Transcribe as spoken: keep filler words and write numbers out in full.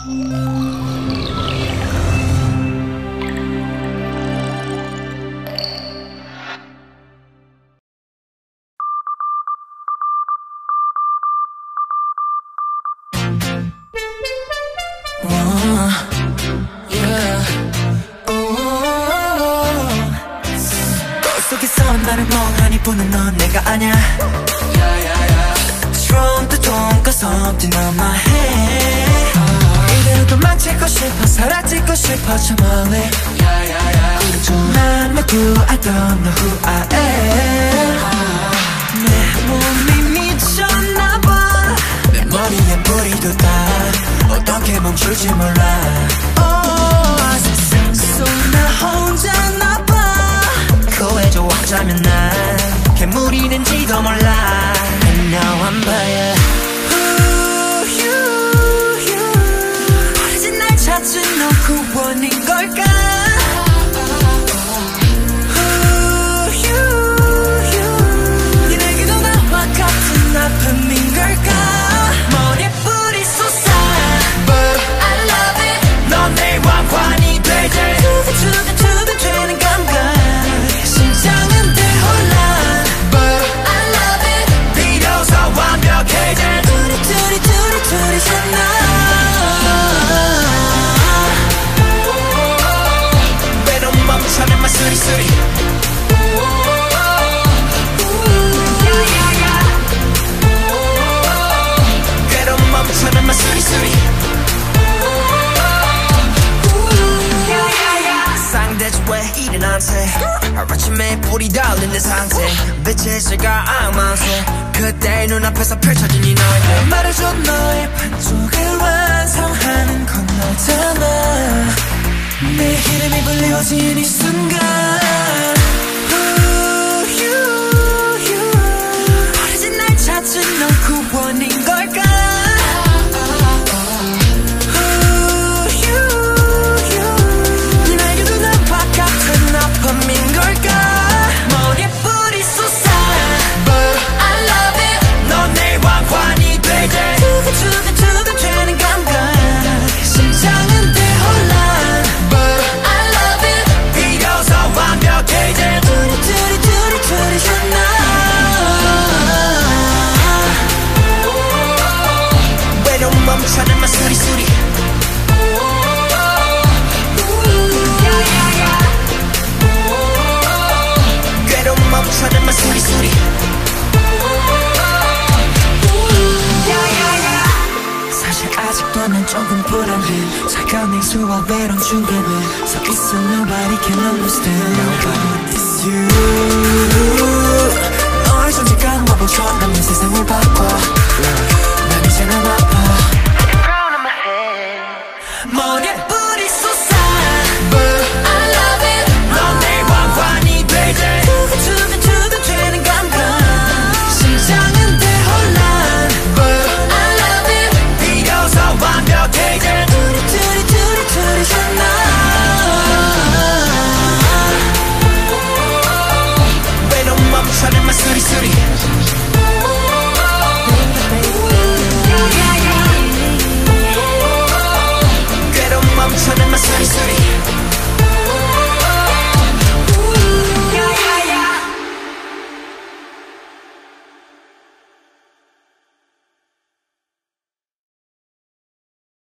나를 멍하니 보는 넌 내가 아냐. Strong 또 something on my head. 이대로 도망치고 싶어 사라지고 싶어 저 멀리. 난 누구 I don't know who I am. 내 몸이 미쳤나봐. 내 머리에 뿌리도 다 어떻게 멈출지 몰라. oh, 세상 속 나 혼자나봐. 고해줘 어쩌면 난 괴물이 된지도 몰라. And now I'm by Ooh, you, you. 버려진 날 찾은 너 구원인 걸까. Ooh, you, you. 네 내게도 나와 같은 아픔인 걸까. 머리에 뿌리 솟아 But I love it. 넌 내 왕관이 되지. 두근두근 되는 감각. 심장은 대혼란 But I love it. 비로소 완벽해진 둘이 둘이 둘이 둘이서 나. 외로움 멈춰낸 마 수리수리. 외로움 멈춰낸 마 수리수리. 상대지 왜 일어난 채 하루아침에 불이 달리는 상태. 빛의 시가 악마세. 그때 눈앞에서 펼쳐진 이 너의 말해줘 너의 반쪽을 완성하는 건 너잖아. 내 이름이 불려진 이 순간 Ooh, you, you. 버려진 날 찾은 넌 구원인 걸까. 아픔인 걸까. 머리에 뿌리 솟아 But I love it. 넌 내 왕관이 되지. 두근두근 되는 감각. 심장은 대혼란 But I love it. 비로소 완벽해진 둘이 둘이 둘이 둘이서 나. 외로움 멈춰낸 마 수리수리. 멈춰낸 마 수리수리. 사실 아직도 난 조금 불안해. 차가운 냉수와 외로움 중간에 서 있어. Nobody can understand. Nobody is you. 너의 존재가 너보처럼 내 세상을 바꿔. 난 이제 난 아파.